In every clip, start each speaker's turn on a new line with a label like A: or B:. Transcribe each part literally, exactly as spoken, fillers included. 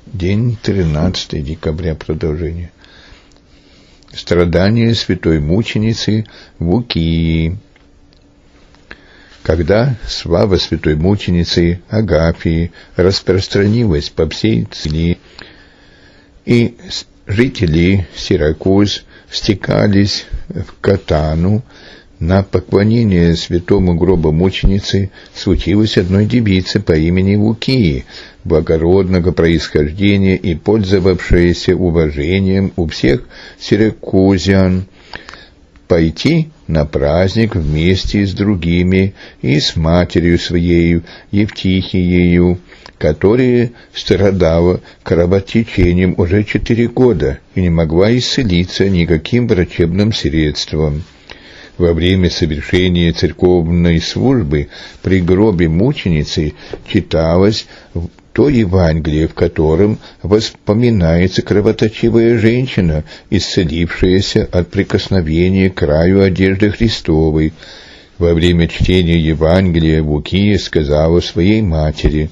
A: День тринадцатое декабря, продолжение. Страдания святой мученицы Вукии. Когда слава святой мученицы Агафии распространилась по всей Цилии, и жители Сиракуз стекались в Катану на поклонение святому гробу мученицы, случилось одной девице по имени Вукии, благородного происхождения и пользовавшаяся уважением у всех сиракузян, пойти на праздник вместе с другими и с матерью своей Евтихиею, которая страдала кровотечением уже четыре года и не могла исцелиться никаким врачебным средством. Во время совершения церковной службы при гробе мученицы читалось то Евангелие, в котором воспоминается кровоточивая женщина, исцелившаяся от прикосновения к краю одежды Христовой. Во время чтения Евангелия Вукия сказала своей матери: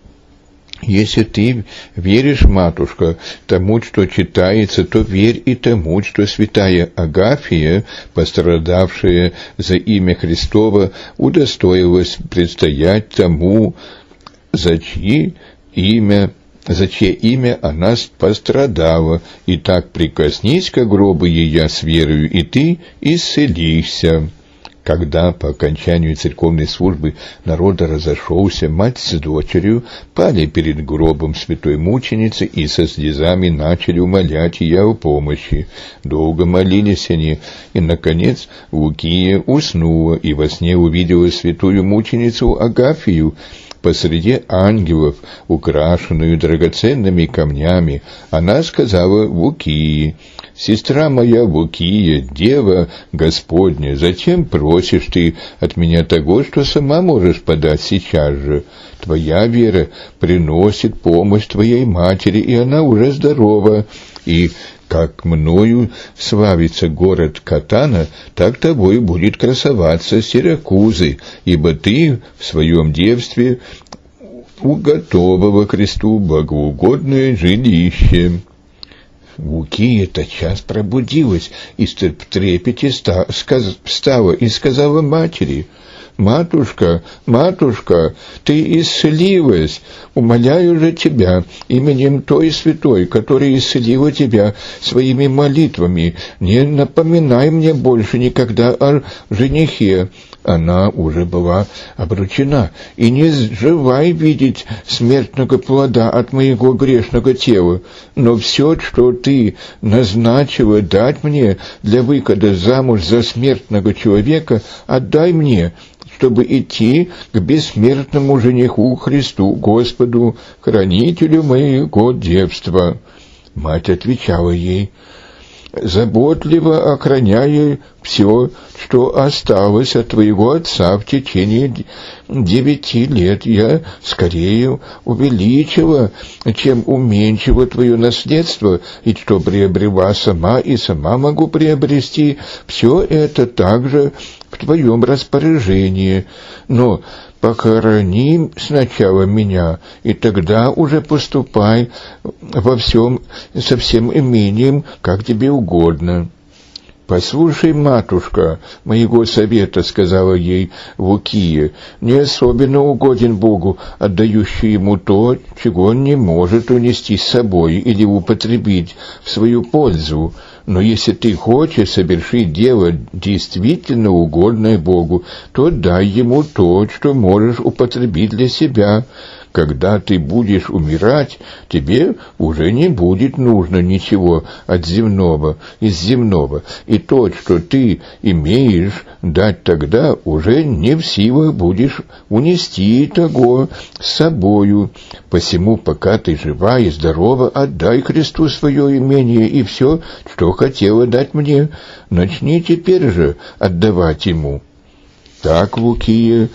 A: «Если ты веришь, матушка, тому, что читается, то верь и тому, что святая Агафия, пострадавшая за имя Христово, удостоилась предстоять тому, за чьи имя, за чье имя она пострадала. И так прикоснись к гробу ее с верою, и ты исцелишься». Когда по окончанию церковной службы народ разошелся, мать с дочерью пали перед гробом святой мученицы и со слезами начали умолять ее о помощи. Долго молились они, и, наконец, Вукия уснула и во сне увидела святую мученицу Агафию посреди ангелов, украшенную драгоценными камнями. Она сказала Вукии: «Сестра моя Вукия, Дева Господня, зачем просишь ты от меня того, что сама можешь подать сейчас же? Твоя вера приносит помощь твоей матери, и она уже здорова, и как мною славится город Катана, так тобой будет красоваться Сиракузы, ибо ты в своем девстве уготовала Христу богоугодное жилище». Вукия тотчас пробудилась и в трепете встала и сказала матери: «Матушка, матушка, ты исцелилась, умоляю же тебя именем той святой, которая исцелила тебя своими молитвами, не напоминай мне больше никогда о женихе». Она уже была обручена, «и не желай видеть смертного плода от моего грешного тела, но все, что ты назначила дать мне для выхода замуж за смертного человека, отдай мне, чтобы идти к бессмертному жениху Христу Господу, хранителю моего девства». Мать отвечала ей: «Заботливо охраняя все, что осталось от твоего отца в течение девяти лет, я скорее увеличила, чем уменьшила твое наследство, и что приобрела сама и сама могу приобрести, все это также в твоем распоряжении. Но похорони сначала меня, и тогда уже поступай во всем со всем имением, как тебе угодно». «Послушай, матушка, моего совета, — сказала ей Вукия, — не особенно угоден Богу, отдающий ему то, чего он не может унести с собой или употребить в свою пользу. Но если ты хочешь совершить дело действительно угодное Богу, то дай ему то, что можешь употребить для себя. Когда ты будешь умирать, тебе уже не будет нужно ничего от земного, из земного, и то, что ты имеешь дать тогда, уже не в силах будешь унести того с собою. Посему, пока ты жива и здорова, отдай Христу свое имение и все, что хотела дать мне. Начни теперь же отдавать ему». Так Вукия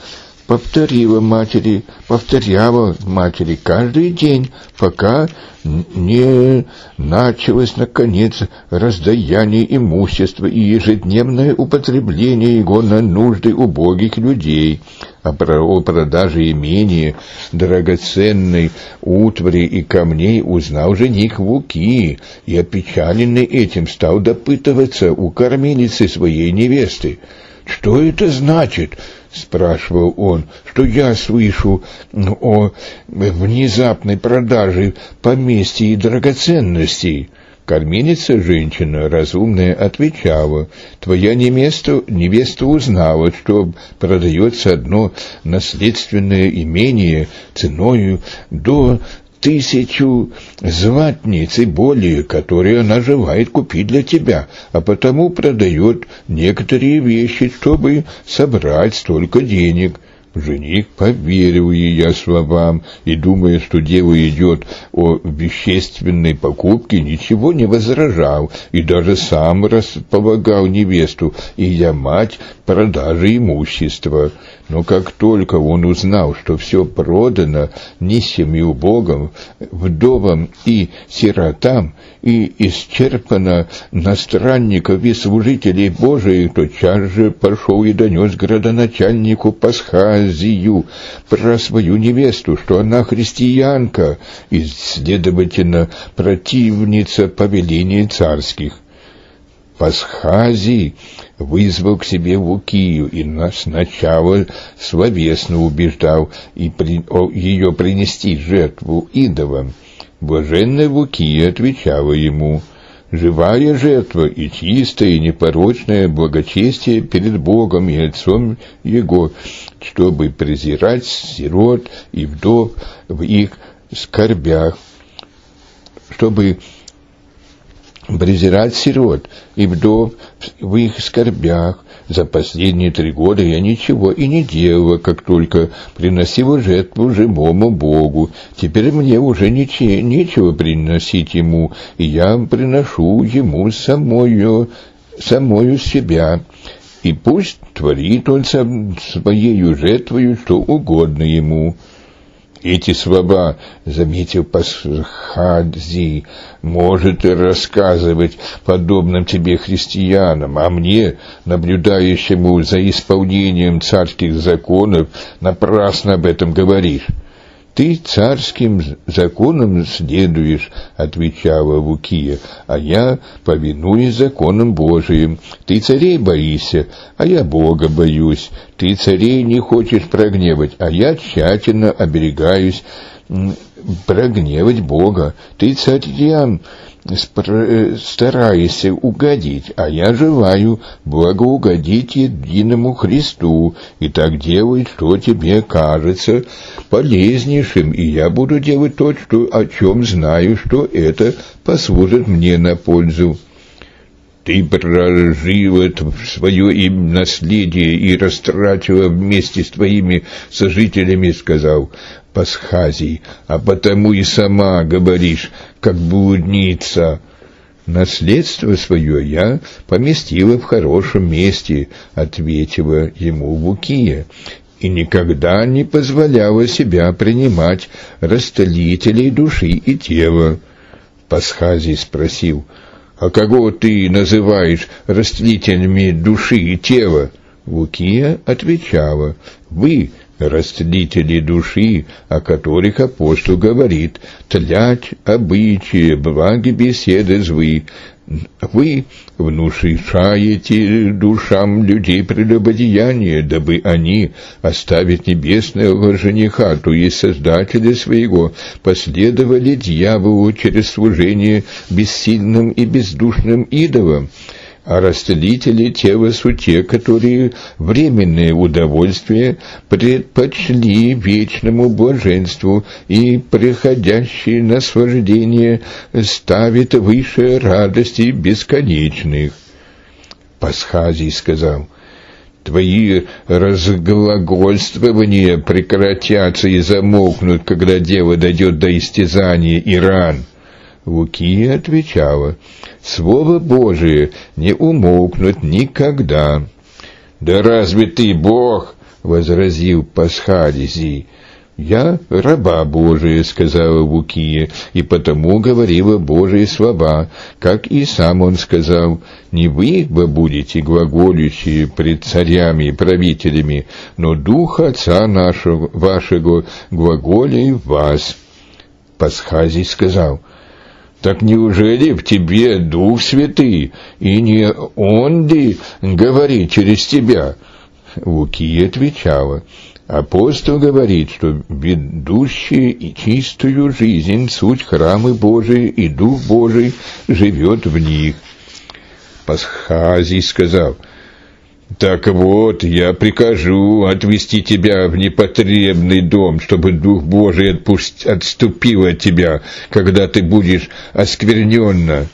A: повторила матери, повторяла матери каждый день, пока не началось, наконец, раздаяние имущества и ежедневное употребление его на нужды убогих людей. О продаже имения, драгоценной утвари и камней узнал жених Луки, и, опечаленный этим, стал допытываться у кормилицы своей невесты. «Что это значит?» — спрашивал он, — «что я слышу о внезапной продаже поместья и драгоценностей». Кормилица, женщина разумная, отвечала: «Твоя невеста, невеста узнала, что продается одно наследственное имение ценою до тысячу златниц и более, которые она желает купить для тебя, а потому продает некоторые вещи, чтобы собрать столько денег». Жених поверил ее словам и, думая, что дело идет о вещественной покупке, ничего не возражал и даже сам располагал невесту и я мать продажи имущества. Но как только он узнал, что все продано нищим и убогим, вдовам и сиротам, и исчерпано на странников и служителей Божиих, тотчас же пошел и донес градоначальнику Пасхазию про свою невесту, что она христианка и, следовательно, противница повелений царских. Пасхазий вызвал к себе Лукию и сначала словесно убеждал и при, о, ее принести жертву идолам. Блаженная Лукия отвечала ему: «Живая жертва и чистое и непорочное благочестие перед Богом и Отцом Его, чтобы презирать сирот и вдов в их скорбях, чтобы презирать сирот и вдов в их скорбях. За последние три года я ничего и не делала, как только приносила жертву живому Богу. Теперь мне уже ниче, нечего приносить Ему, и я приношу Ему самою, самою себя. И пусть творит Он своею жертвою что угодно Ему». Эти слова, заметил Пасхазий, может рассказывать подобным тебе христианам, а мне, наблюдающему за исполнением царских законов, напрасно об этом говоришь. «Ты царским законам следуешь, — отвечала Лукия, — а я повинуюсь законам Божиим. Ты царей боишься, а я Бога боюсь. Ты царей не хочешь прогневать, а я тщательно оберегаюсь прогневать Бога. Ты царям стараешься угодить, а я желаю благоугодить единому Христу, и так делай, что тебе кажется полезнейшим, и я буду делать то, что, о чем знаю, что это послужит мне на пользу». «Ты прожила свое им наследие и растратила вместе с твоими сожителями, — сказал Пасхазий, — а потому и сама говоришь, как блудница». «Наследство свое я поместила в хорошем месте, — ответила ему Лукия, — и никогда не позволяла себя принимать растлителей души и тела». Пасхазий спросил: «А кого ты называешь растлителями души и тела?» Лукия отвечала: «Вы, растлители души, о которых апостол говорит, тлять обычаи, благи беседы злы. Вы внушаете душам людей прелюбодеяние, дабы они, оставив небесного жениха, то есть Создателя своего, последовали дьяволу через служение бессильным и бездушным идолам. А растлители тела суть те, которые временное удовольствие предпочли вечному блаженству и приходящие наслаждение ставят выше радостей бесконечных». Пасхазий сказал: «Твои разглагольствования прекратятся и замолкнут, когда дело дойдет до истязания и ран». Лукия отвечала: «Слово Божие не умолкнут никогда». «Да разве ты Бог?» — возразил Пасхалий. «Я раба Божия», — сказала Лукия, — «и потому говорила Божие слова, как и сам он сказал, не вы бы будете глаголющие пред царями и правителями, но Дух Отца нашего, вашего глаголя в вас». Пасхалий сказал: «Так неужели в тебе Дух Святый, и не Он ли говорит через тебя?» Лукия отвечала: «Апостол говорит, что ведущие и чистую жизнь суть храмы Божии, и Дух Божий живет в них». Пасхалий сказал: «Так вот, я прикажу отвести тебя в непотребный дом, чтобы Дух Божий отпусть, отступил от тебя, когда ты будешь оскверненна».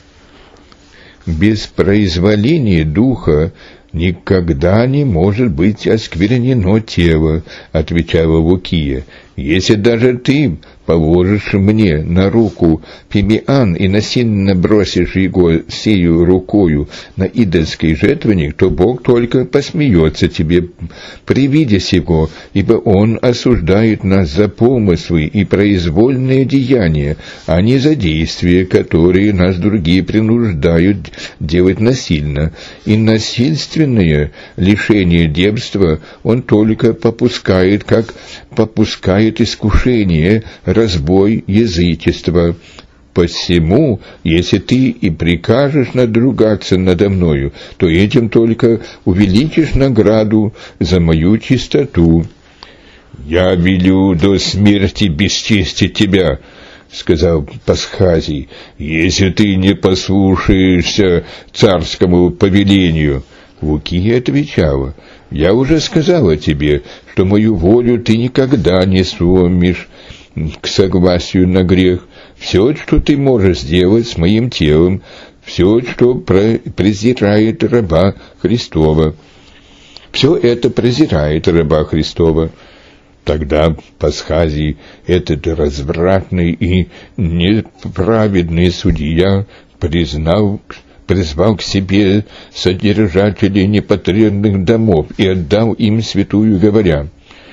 A: Без произволения Духа никогда не может быть осквернено тело, — отвечала Лукия. «Если даже ты положишь мне на руку фимиам и насильно бросишь его сею рукою на идольский жертвенник, то Бог только посмеется тебе при виде сего, ибо Он осуждает нас за помыслы и произвольные деяния, а не за действия, которые нас другие принуждают делать насильно. И насильственное лишение девства Он только попускает, как попускает искушение, разбой, язычество. Посему, если ты и прикажешь надругаться надо мною, то этим только увеличишь награду за мою чистоту». «Я велю до смерти бесчестить тебя», — сказал Пасхалий, — «если ты не послушаешься царскому повелению». Лукия отвечала: «Я уже сказала тебе, что мою волю ты никогда не сломишь к согласию на грех. Все, что ты можешь сделать с моим телом, все, что презирает раба Христова, все это презирает раба Христова». Тогда Пасхалий, этот развратный и неправедный судья, признал, призвал к себе содержателей непотребных домов и отдал им святую, говоря: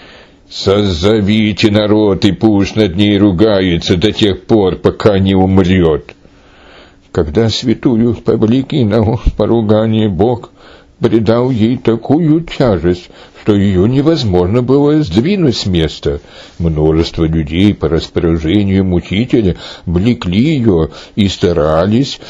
A: «Созовите народ, и пусть над ней ругается до тех пор, пока не умрет». Когда святую повлекли на поругание, Бог придал ей такую тяжесть, что ее невозможно было сдвинуть с места. Множество людей по распоряжению мучителя влекли ее и старались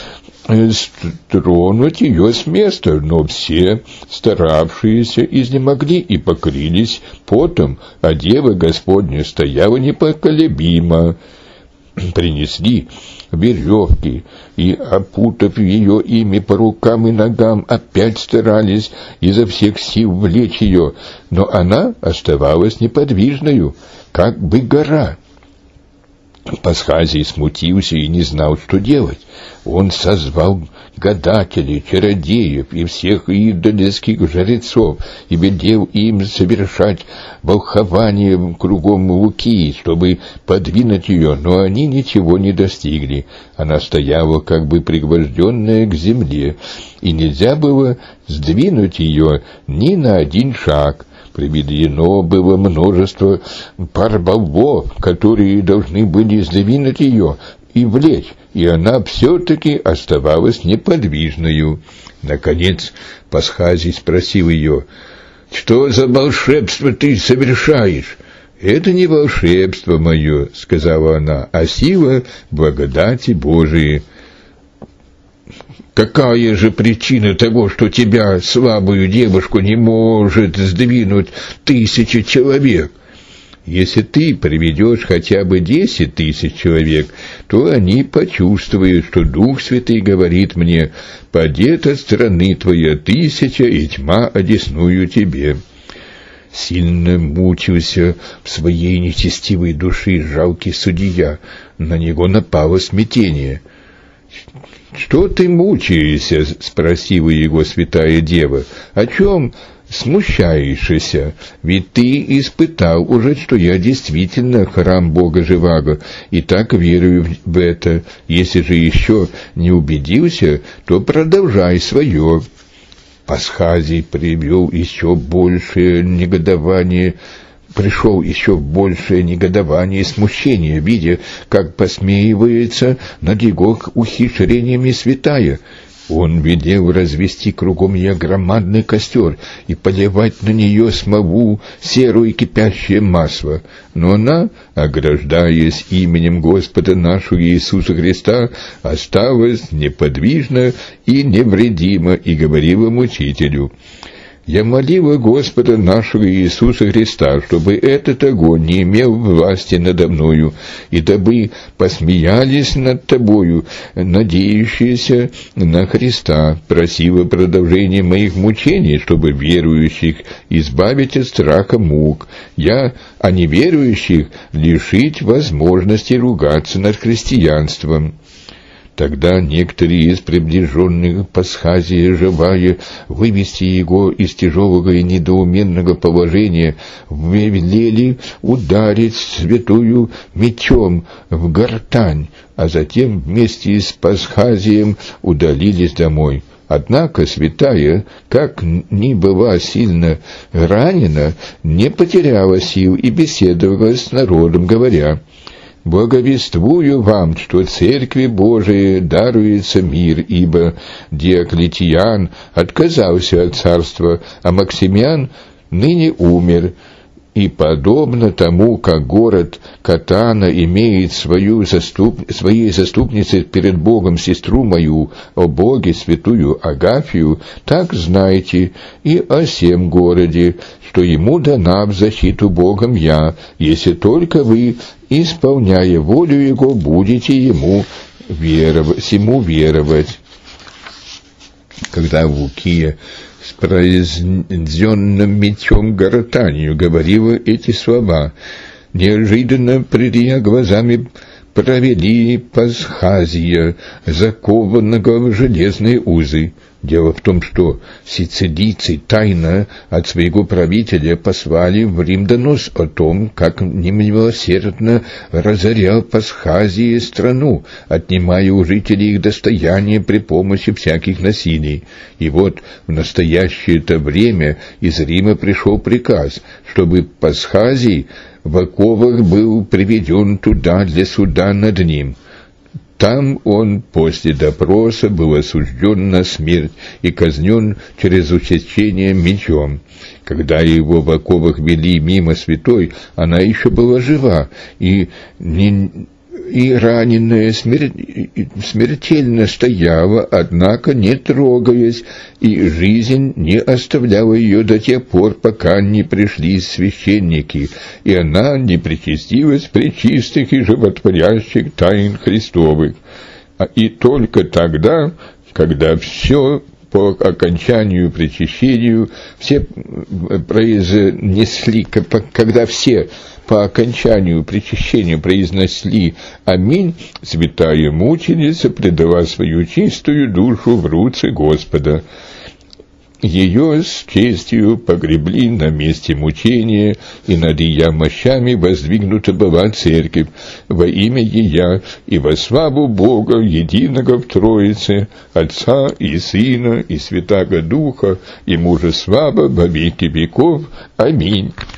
A: стронуть ее с места, но все старавшиеся изнемогли и покрылись потом, а Дева Господня стояла непоколебимо. Принесли веревки и, опутав ее ими по рукам и ногам, опять старались изо всех сил влечь ее, но она оставалась неподвижною, как бы гора. Пасхалий смутился и не знал, что делать. Он созвал гадателей, чародеев и всех идольских жрецов и велел им совершать волхование кругом Лукии, чтобы подвинуть ее, но они ничего не достигли. Она стояла как бы пригвожденная к земле, и нельзя было сдвинуть ее ни на один шаг. Приведено было множество пар болвов, которые должны были сдвинуть ее и влечь, и она все-таки оставалась неподвижною. Наконец Пасхалий спросил ее: «Что за волшебство ты совершаешь?» «Это не волшебство мое, — сказала она, — а сила благодати Божией». «Какая же причина того, что тебя, слабую девушку, не может сдвинуть тысячи человек?» «Если ты приведешь хотя бы десять тысяч человек, то они почувствуют, что Дух Святый говорит мне: падет от страны твоя тысяча, и тьма одесную тебе». Сильно мучился в своей нечестивой душе жалкий судья. На него напало смятение. «Что ты мучаешься?» — спросила его святая дева. «О чем смущаешься? Ведь ты испытал уже, что я действительно храм Бога живаго, и так верую в это. Если же еще не убедился, то продолжай свое». Пасхазий привел еще большее негодование, пришел еще в большее негодование и смущение, видя, как посмеивается над его ухищрениями святая. Он велел развести кругом ее громадный костер и поливать на нее смолу, серую и кипящее масло. Но она, ограждаясь именем Господа нашего Иисуса Христа, осталась неподвижна и невредима и говорила мучителю: «Я молила Господа нашего Иисуса Христа, чтобы этот огонь не имел власти надо мною, и дабы посмеялись над тобою, надеющиеся на Христа, просила продолжение моих мучений, чтобы верующих избавить от страха мук, я, а неверующих, лишить возможности ругаться над христианством». Тогда некоторые из приближенных Пасхазия, желая вывести его из тяжелого и недоуменного положения, велели ударить святую мечом в гортань, а затем вместе с Пасхазием удалились домой. Однако святая, как ни была сильно ранена, не потеряла сил и беседовала с народом, говоря: «Благовествую вам, что Церкви Божией даруется мир, ибо Диоклетиан отказался от царства, а Максимиан ныне умер. И подобно тому, как город Катана имеет свою заступ... своей заступницей перед Богом сестру мою, о Боге святую Агафию, так знайте и о сем городе, что ему дана в защиту Богом я, если только вы, исполняя волю Его, будете ему веровать, сему веровать». Когда Лукия с произнесенным мечом гортанью говорила эти слова, неожиданно пред ее глазами провели Пасхазия, закованного в железные узы. Дело в том, что сицилийцы тайно от своего правителя послали в Рим донос о том, как немилосердно разорял Пасхазия страну, отнимая у жителей их достояние при помощи всяких насилий. И вот в настоящее-то время из Рима пришел приказ, чтобы Пасхазий в оковах был приведен туда для суда над ним. Там он после допроса был осужден на смерть и казнен через усечение мечом. Когда его в оковах вели мимо святой, она еще была жива, и, не, и раненая смер, смертельно стояла, однако не трогаясь, и жизнь не оставляла ее до тех пор, пока не пришли священники, и она не причастилась пречистых и животворящих тайн Христовых. И только тогда, когда все по окончанию причащению, все произнесли, когда все по окончанию причащения произнесли «Аминь», святая мученица предала свою чистую душу в руцы Господа. Ее с честью погребли на месте мучения, и над ее мощами воздвигнута была церковь во имя ее и во славу Бога, единого в Троице, Отца и Сына и Святаго Духа, и Мужа слава во веки веков. Аминь.